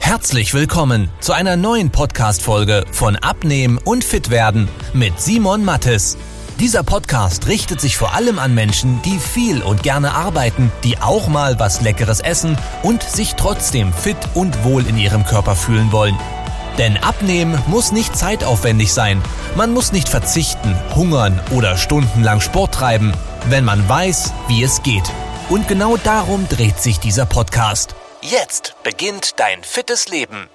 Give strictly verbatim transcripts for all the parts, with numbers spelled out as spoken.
Herzlich willkommen zu einer neuen Podcast-Folge von Abnehmen und Fitwerden mit Simon Mattes. Dieser Podcast richtet sich vor allem an Menschen, die viel und gerne arbeiten, die auch mal was Leckeres essen und sich trotzdem fit und wohl in ihrem Körper fühlen wollen. Denn Abnehmen muss nicht zeitaufwendig sein. Man muss nicht verzichten, hungern oder stundenlang Sport treiben, wenn man weiß, wie es geht. Und genau darum dreht sich dieser Podcast. Jetzt beginnt dein fittes Leben.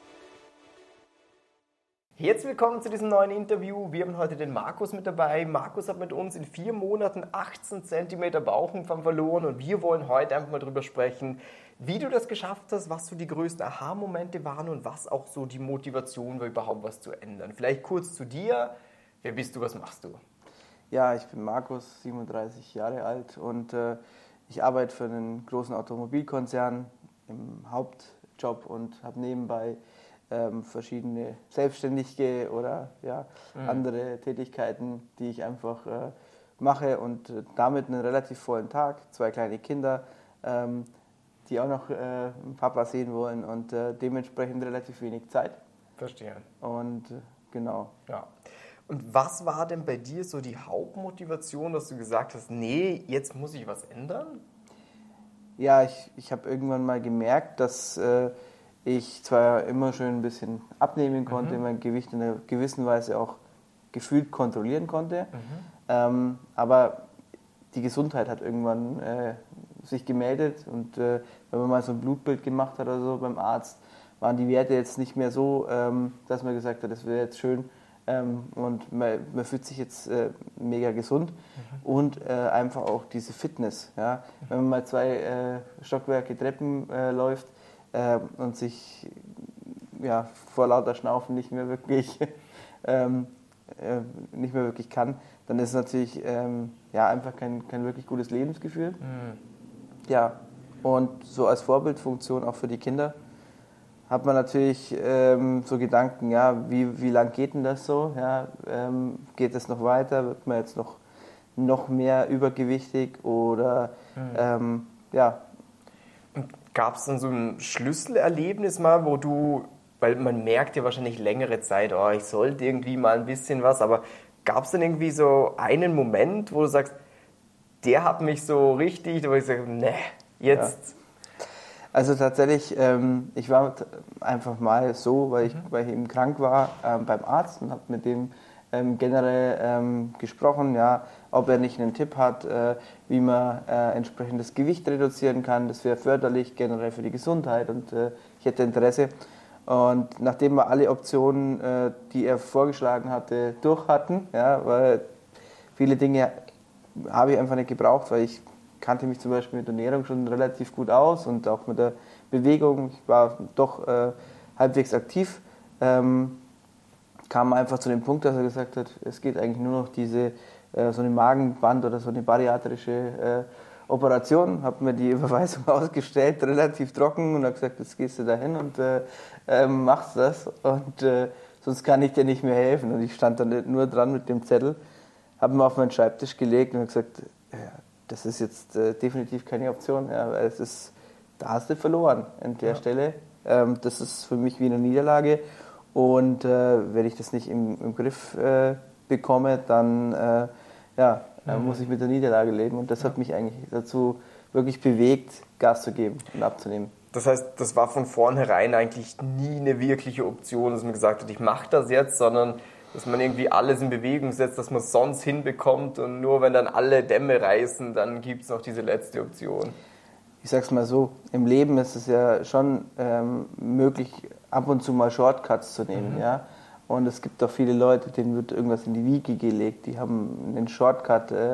Herzlich willkommen zu diesem neuen Interview. Wir haben heute den Markus mit dabei. Markus hat mit uns in vier Monaten achtzehn Zentimeter Bauchumfang verloren und wir wollen heute einfach mal drüber sprechen, wie du das geschafft hast, was so die größten Aha-Momente waren und was auch so die Motivation war, überhaupt was zu ändern. Vielleicht kurz zu dir. Wer bist du, was machst du? Ja, ich bin Markus, siebenunddreißig Jahre alt und äh, ich arbeite für einen großen Automobilkonzern im Hauptjob und habe nebenbei ähm, verschiedene selbstständige oder ja, mhm. andere Tätigkeiten, die ich einfach äh, mache und äh, damit einen relativ vollen Tag, zwei kleine Kinder, ähm, die auch noch äh, einen Papa sehen wollen und äh, dementsprechend relativ wenig Zeit. Verstehe. Und äh, genau. Ja. Und was war denn bei dir so die Hauptmotivation, dass du gesagt hast, nee, jetzt muss ich was ändern? Ja, ich, ich habe irgendwann mal gemerkt, dass äh, ich zwar immer schön ein bisschen abnehmen konnte, mhm. mein Gewicht in einer gewissen Weise auch gefühlt kontrollieren konnte, mhm. ähm, aber die Gesundheit hat irgendwann äh, sich gemeldet und äh, wenn man mal so ein Blutbild gemacht hat oder so beim Arzt, waren die Werte jetzt nicht mehr so, ähm, dass man gesagt hat, das wäre jetzt schön ähm, und man, man fühlt sich jetzt äh, mega gesund mhm. und äh, einfach auch diese Fitness. Ja? Mhm. Wenn man mal zwei äh, Stockwerke Treppen äh, läuft äh, und sich ja, vor lauter Schnaufen nicht mehr wirklich ähm, äh, nicht mehr wirklich kann, dann ist es natürlich ähm, ja, einfach kein, kein wirklich gutes Lebensgefühl. Mhm. Ja, und so als Vorbildfunktion auch für die Kinder hat man natürlich ähm, so Gedanken, ja, wie, wie lang geht denn das so? Ja, ähm, geht es noch weiter? Wird man jetzt noch, noch mehr übergewichtig? Oder, mhm. ähm, ja. Gab es dann so ein Schlüsselerlebnis mal, wo du, weil man merkt ja wahrscheinlich längere Zeit, oh, ich sollte irgendwie mal ein bisschen was, aber gab es dann irgendwie so einen Moment, wo du sagst, der hat mich so richtig, wo ich sage, ne, jetzt... Ja. Also tatsächlich, ähm, ich war einfach mal so, weil ich, mhm. weil ich eben krank war, ähm, beim Arzt und habe mit dem ähm, generell ähm, gesprochen, ja, ob er nicht einen Tipp hat, äh, wie man äh, entsprechend das Gewicht reduzieren kann. Das wäre förderlich generell für die Gesundheit und äh, ich hätte Interesse. Und nachdem wir alle Optionen, äh, die er vorgeschlagen hatte, durch hatten, ja, weil viele Dinge habe ich einfach nicht gebraucht, weil ich kannte mich zum Beispiel mit der Ernährung schon relativ gut aus und auch mit der Bewegung. Ich war doch äh, halbwegs aktiv. Ähm, kam einfach zu dem Punkt, dass er gesagt hat, es geht eigentlich nur noch diese äh, so eine Magenband oder so eine bariatrische äh, Operation. Habe mir die Überweisung ausgestellt, relativ trocken und habe gesagt, jetzt gehst du da hin und äh, äh, machst das und äh, sonst kann ich dir nicht mehr helfen. Und ich stand dann nur dran mit dem Zettel, habe ihn auf meinen Schreibtisch gelegt und habe gesagt, ja, das ist jetzt äh, definitiv keine Option, ja, weil es ist, da hast du verloren an der ja. Stelle. Ähm, das ist für mich wie eine Niederlage und äh, wenn ich das nicht im, im Griff äh, bekomme, dann äh, ja, mhm. muss ich mit der Niederlage leben und das ja. hat mich eigentlich dazu wirklich bewegt, Gas zu geben und abzunehmen. Das heißt, das war von vornherein eigentlich nie eine wirkliche Option, dass man gesagt hat, ich mache das jetzt, sondern dass man irgendwie alles in Bewegung setzt, dass man es sonst hinbekommt und nur wenn dann alle Dämme reißen, dann gibt es noch diese letzte Option. Ich sag's mal so, im Leben ist es ja schon ähm, möglich, ab und zu mal Shortcuts zu nehmen, mhm. ja. Und es gibt auch viele Leute, denen wird irgendwas in die Wiege gelegt, die haben einen Shortcut, äh,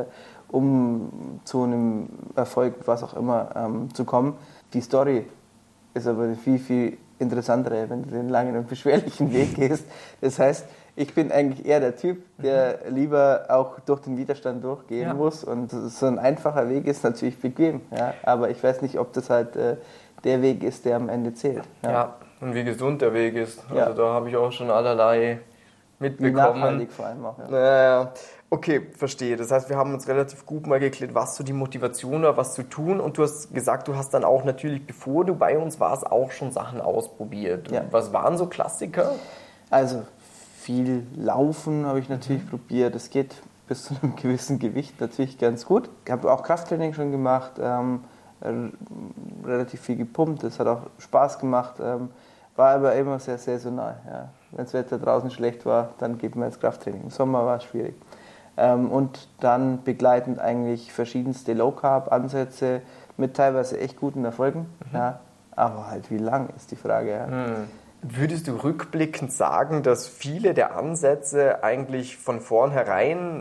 um zu einem Erfolg, was auch immer, ähm, zu kommen. Die Story ist aber viel, viel interessantere, wenn du den langen und beschwerlichen Weg gehst. Das heißt, ich bin eigentlich eher der Typ, der mhm. lieber auch durch den Widerstand durchgehen ja. muss. Und so ein einfacher Weg ist natürlich bequem. Ja? Aber ich weiß nicht, ob das halt äh, der Weg ist, der am Ende zählt. Ja, ja, und wie gesund der Weg ist. Also ja. da habe ich auch schon allerlei mitbekommen. Wie nachhaltig vor allem auch. Ja. Naja. Okay, verstehe. Das heißt, wir haben uns relativ gut mal geklärt, was so die Motivation war, was zu tun. Und du hast gesagt, du hast dann auch natürlich, bevor du bei uns warst, auch schon Sachen ausprobiert. Ja. Was waren so Klassiker? Also viel Laufen habe ich natürlich mhm. probiert. Es geht bis zu einem gewissen Gewicht natürlich ganz gut. Ich habe auch Krafttraining schon gemacht, ähm, relativ viel gepumpt. Das hat auch Spaß gemacht. Ähm, war aber immer sehr saisonal. Ja. Wenn das Wetter draußen schlecht war, dann geht man ins Krafttraining. Im Sommer war es schwierig. Ähm, und dann begleitend eigentlich verschiedenste Low-Carb-Ansätze mit teilweise echt guten Erfolgen. Mhm. Ja. Aber halt wie lang ist die Frage. Ja. Mhm. Würdest du rückblickend sagen, dass viele der Ansätze eigentlich von vornherein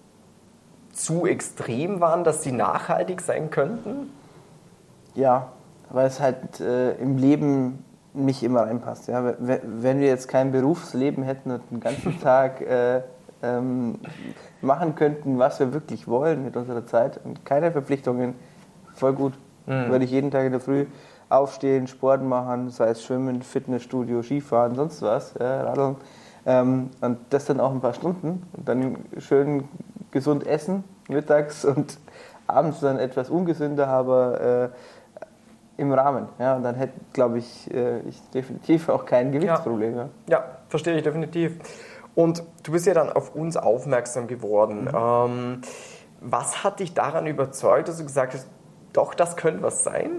zu extrem waren, dass sie nachhaltig sein könnten? Ja, weil es halt äh, im Leben nicht immer reinpasst. Ja? Wenn wir jetzt kein Berufsleben hätten und den ganzen Tag äh, ähm, machen könnten, was wir wirklich wollen mit unserer Zeit und keine Verpflichtungen, voll gut. Mhm. Würde ich jeden Tag in der Früh aufstehen, Sport machen, sei es Schwimmen, Fitnessstudio, Skifahren, sonst was, ja, Radeln. Ähm, und das dann auch ein paar Stunden und dann schön gesund essen, mittags und abends dann etwas ungesünder, aber äh, im Rahmen. Ja, und dann hätte, glaube ich, äh, ich definitiv auch kein Gewichtsproblem. Ja. ja, verstehe ich definitiv. Und du bist ja dann auf uns aufmerksam geworden. Mhm. Ähm, was hat dich daran überzeugt, dass du gesagt hast, doch, das könnte was sein?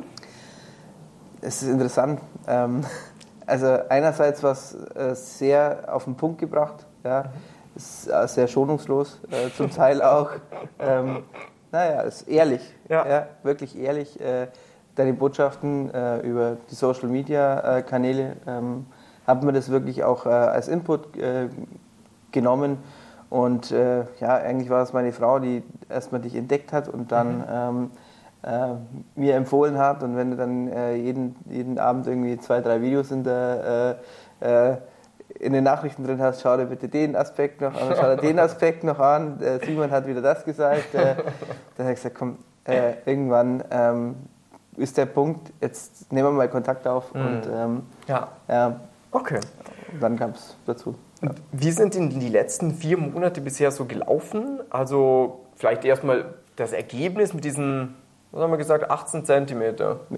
Es ist interessant. Ähm, also einerseits war es äh, sehr auf den Punkt gebracht, ja, ist äh, sehr schonungslos, äh, zum Teil auch. Ähm, naja, ist ehrlich, ja. Ja, wirklich ehrlich. Äh, deine Botschaften äh, über die Social Media äh, Kanäle ähm, haben wir das wirklich auch äh, als Input äh, genommen. Und äh, ja, eigentlich war es meine Frau, die erstmal dich entdeckt hat und dann mhm. ähm, äh, mir empfohlen hat. Und wenn du dann äh, jeden, jeden Abend irgendwie zwei, drei Videos in, der, äh, äh, in den Nachrichten drin hast, schau dir bitte den Aspekt noch an, schau dir den Aspekt noch an. Äh, Simon hat wieder das gesagt. Äh, dann habe ich gesagt, komm, äh, irgendwann ähm, ist der Punkt, jetzt nehmen wir mal Kontakt auf. Mhm. Und ähm, ja. äh, okay. dann kam es dazu. Ja. Wie sind denn die letzten vier Monate bisher so gelaufen? Also vielleicht erstmal das Ergebnis mit diesen, was haben wir gesagt, achtzehn Zentimeter. Ja.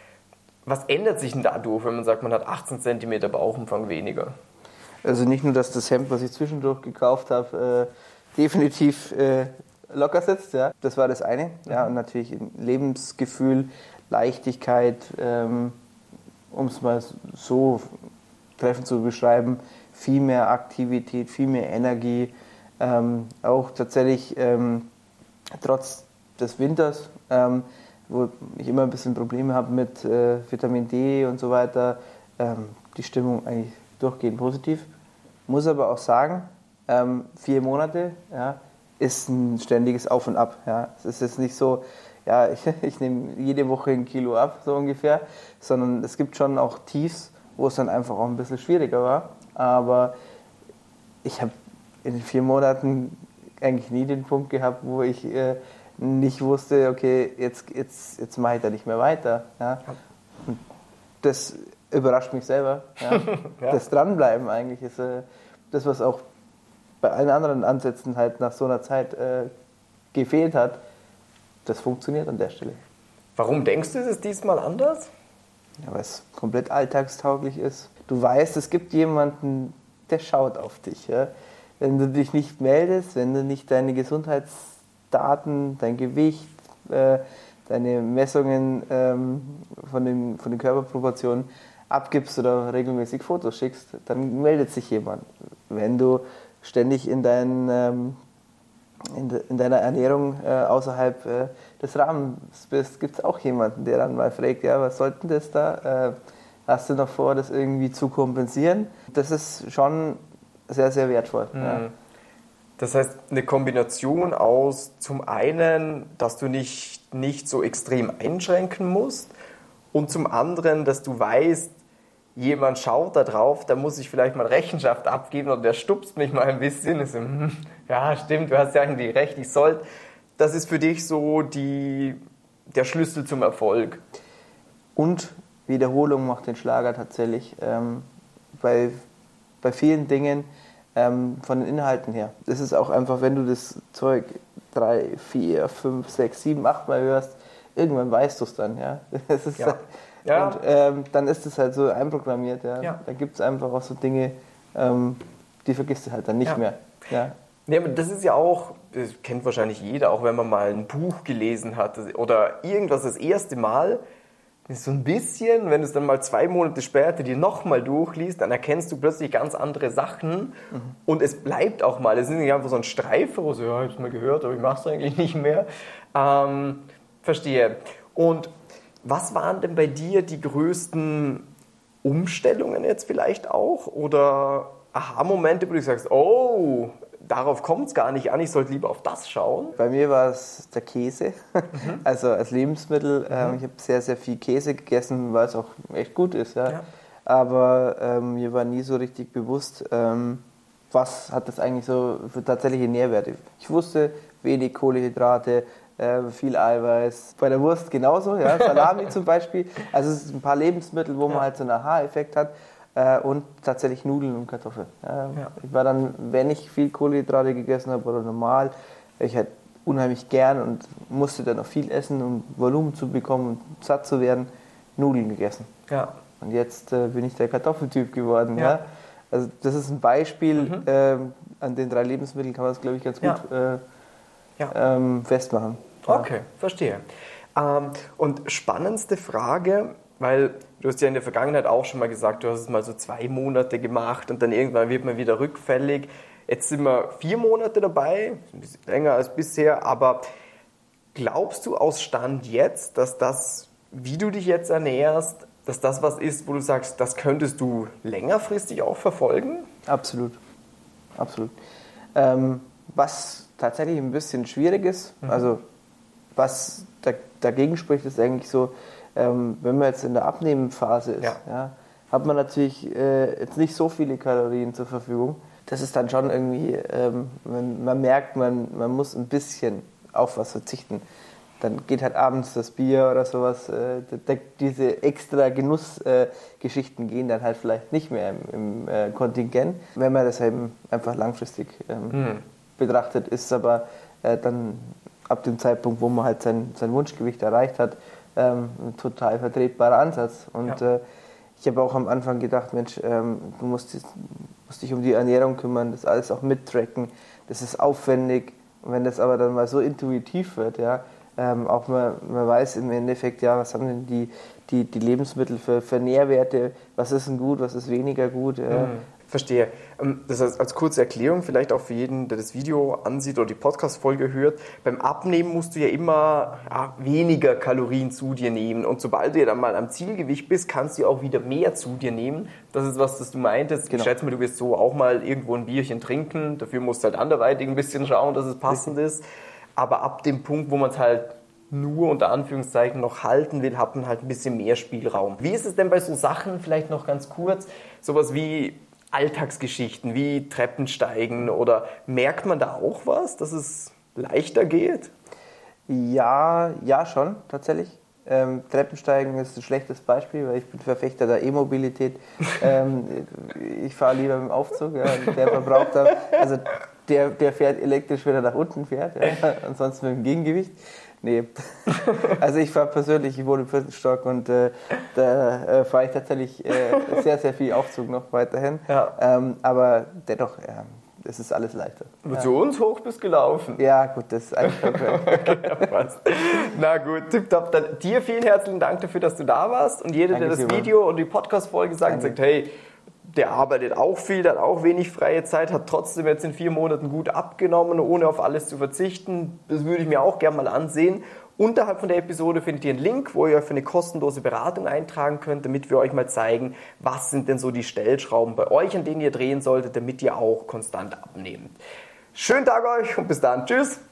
Was ändert sich denn dadurch, wenn man sagt, man hat achtzehn Zentimeter Bauchumfang weniger? Also nicht nur, dass das Hemd, was ich zwischendurch gekauft habe, äh, definitiv äh, locker sitzt. Ja. Das war das eine. Ja, und natürlich Lebensgefühl, Leichtigkeit, ähm, um es mal so treffend zu beschreiben, viel mehr Aktivität, viel mehr Energie, ähm, auch tatsächlich ähm, trotz des Winters, ähm, wo ich immer ein bisschen Probleme habe mit äh, Vitamin D und so weiter, ähm, die Stimmung eigentlich durchgehend positiv. Muss aber auch sagen, ähm, vier Monate ja, ist ein ständiges Auf und Ab. Ja. Es ist jetzt nicht so, ja, ich, ich nehme jede Woche ein Kilo ab, so ungefähr, sondern es gibt schon auch Tiefs, wo es dann einfach auch ein bisschen schwieriger war. Aber ich habe in den vier Monaten eigentlich nie den Punkt gehabt, wo ich äh, nicht wusste, okay, jetzt, jetzt, jetzt mache ich da nicht mehr weiter. Ja. Und das überrascht mich selber. Ja. Ja. Das Dranbleiben eigentlich ist äh, das, was auch bei allen anderen Ansätzen halt nach so einer Zeit äh, gefehlt hat. Das funktioniert an der Stelle. Warum denkst du, ist es diesmal anders? Ja, weil es komplett alltagstauglich ist. Du weißt, es gibt jemanden, der schaut auf dich. Ja? Wenn du dich nicht meldest, wenn du nicht deine Gesundheitsdaten, dein Gewicht, äh, deine Messungen ähm, von, den, von den Körperproportionen abgibst oder regelmäßig Fotos schickst, dann meldet sich jemand. Wenn du ständig in, dein, ähm, in, de, in deiner Ernährung äh, außerhalb äh, des Rahmens bist, gibt es auch jemanden, der dann mal fragt, ja, was sollte denn das da? Äh, hast du noch vor, das irgendwie zu kompensieren? Das ist schon sehr, sehr wertvoll. Mhm. Ja. Das heißt, eine Kombination aus zum einen, dass du nicht, nicht so extrem einschränken musst und zum anderen, dass du weißt, jemand schaut da drauf, da muss ich vielleicht mal Rechenschaft abgeben und der stupst mich mal ein bisschen. So, hm, ja, stimmt, du hast ja eigentlich recht, ich sollte. Das ist für dich so die, der Schlüssel zum Erfolg. Und Wiederholung macht den Schlager tatsächlich. Ähm, bei, bei vielen Dingen ähm, von den Inhalten her. Das ist auch einfach, wenn du das Zeug drei, vier, fünf, sechs, sieben, acht Mal hörst, irgendwann weißt du es dann. Ja? Das ist ja. Ja. Und ähm, dann ist es halt so einprogrammiert. Ja? Ja. Da gibt es einfach auch so Dinge, ähm, die vergisst du halt dann nicht ja. mehr. Ja? Ja, aber das ist ja auch, das kennt wahrscheinlich jeder, auch wenn man mal ein Buch gelesen hat oder irgendwas das erste Mal, ist so ein bisschen, wenn du es dann mal zwei Monate später dir nochmal durchliest, dann erkennst du plötzlich ganz andere Sachen mhm. und es bleibt auch mal, es ist nicht einfach so ein Streifer, wo so, ja, ich habe es mal gehört, aber ich mache es eigentlich nicht mehr. Ähm, verstehe. Und was waren denn bei dir die größten Umstellungen jetzt vielleicht auch oder Aha-Momente, wo du sagst, oh, darauf kommt es gar nicht an, ich sollte lieber auf das schauen? Bei mir war es der Käse, mhm. also als Lebensmittel. Mhm. Ähm, ich habe sehr, sehr viel Käse gegessen, weil es auch echt gut ist. Ja. Ja. Aber ähm, mir war nie so richtig bewusst, ähm, was hat das eigentlich so für tatsächliche Nährwerte. Ich wusste, wenig Kohlenhydrate, äh, viel Eiweiß. Bei der Wurst genauso, ja, Salami zum Beispiel. Also es sind ein paar Lebensmittel, wo man ja. halt so einen Aha-Effekt hat. Und tatsächlich Nudeln und Kartoffeln. Ja. Ich war dann, wenn ich viel Kohlenhydrate gegessen habe oder normal, ich halt unheimlich gern und musste dann auch viel essen, um Volumen zu bekommen und satt zu werden, Nudeln gegessen. Ja. Und jetzt äh, bin ich der Kartoffeltyp geworden. Ja. Ja. Also das ist ein Beispiel, mhm. äh, an den drei Lebensmitteln kann man das, glaube ich, ganz gut ja. Äh, ja. Ähm, festmachen. Ja. Okay, verstehe. Ähm, und spannendste Frage, weil du hast ja in der Vergangenheit auch schon mal gesagt, du hast es mal so zwei Monate gemacht und dann irgendwann wird man wieder rückfällig. Jetzt sind wir vier Monate dabei, ein bisschen länger als bisher, aber glaubst du aus Stand jetzt, dass das, wie du dich jetzt ernährst, dass das was ist, wo du sagst, das könntest du längerfristig auch verfolgen? Absolut, absolut. Ähm, was tatsächlich ein bisschen schwierig ist, mhm. also was da, dagegen spricht, ist eigentlich so, Ähm, wenn man jetzt in der Abnehmphase ist, ja. Ja, hat man natürlich äh, jetzt nicht so viele Kalorien zur Verfügung. Das ist dann schon irgendwie, ähm, man, man merkt, man, man muss ein bisschen auf was verzichten. Dann geht halt abends das Bier oder sowas. Äh, da, diese extra Genussgeschichten äh, gehen dann halt vielleicht nicht mehr im, im äh, Kontingent. Wenn man das eben einfach langfristig ähm, mhm. betrachtet, ist es aber äh, dann ab dem Zeitpunkt, wo man halt sein, sein Wunschgewicht erreicht hat, Ähm, ein total vertretbarer Ansatz. Und ja. äh, ich habe auch am Anfang gedacht, Mensch, ähm, du musst, musst dich um die Ernährung kümmern, das alles auch mittracken, das ist aufwendig. Und wenn das aber dann mal so intuitiv wird, ja, ähm, auch man, man weiß im Endeffekt, ja, was haben denn die, die, die Lebensmittel für, für Nährwerte, was ist denn gut, was ist weniger gut. Ja. Mhm. Verstehe. Das heißt, als kurze Erklärung, vielleicht auch für jeden, der das Video ansieht oder die Podcast-Folge hört, beim Abnehmen musst du ja immer ja, weniger Kalorien zu dir nehmen und sobald du ja dann mal am Zielgewicht bist, kannst du auch wieder mehr zu dir nehmen. Das ist was, das du meintest. Genau. Ich schätze mal, du wirst so auch mal irgendwo ein Bierchen trinken, dafür musst du halt anderweitig ein bisschen schauen, dass es passend ist. Aber ab dem Punkt, wo man es halt nur unter Anführungszeichen noch halten will, hat man halt ein bisschen mehr Spielraum. Wie ist es denn bei so Sachen, vielleicht noch ganz kurz, sowas wie Alltagsgeschichten wie Treppensteigen oder merkt man da auch was, dass es leichter geht? Ja, ja schon, tatsächlich. Ähm, Treppensteigen ist ein schlechtes Beispiel, weil ich bin Verfechter der E-Mobilität. ähm, ich fahre lieber mit dem Aufzug, ja, der verbraucht da, also der, der fährt elektrisch, wenn er nach unten fährt, ja, ansonsten mit dem Gegengewicht. Nee, also ich fahre persönlich, ich wohne im vierten Stock und äh, da äh, fahre ich tatsächlich äh, sehr, sehr viel Aufzug noch weiterhin. Ja. Ähm, aber dennoch, ja, es ist alles leichter. Aber ja. Zu uns hoch bist gelaufen. Ja, gut, das ist eigentlich okay, passt. Na gut, tipptopp. Dann dir vielen herzlichen Dank dafür, dass du da warst. Und jeder, Danke, der das Simon. Video und die Podcast-Folge sagt, Danke. sagt, hey, der arbeitet auch viel, der hat auch wenig freie Zeit, hat trotzdem jetzt in vier Monaten gut abgenommen, ohne auf alles zu verzichten. Das würde ich mir auch gerne mal ansehen. Unterhalb von der Episode findet ihr einen Link, wo ihr euch für eine kostenlose Beratung eintragen könnt, damit wir euch mal zeigen, was sind denn so die Stellschrauben bei euch, an denen ihr drehen solltet, damit ihr auch konstant abnehmt. Schönen Tag euch und bis dann. Tschüss!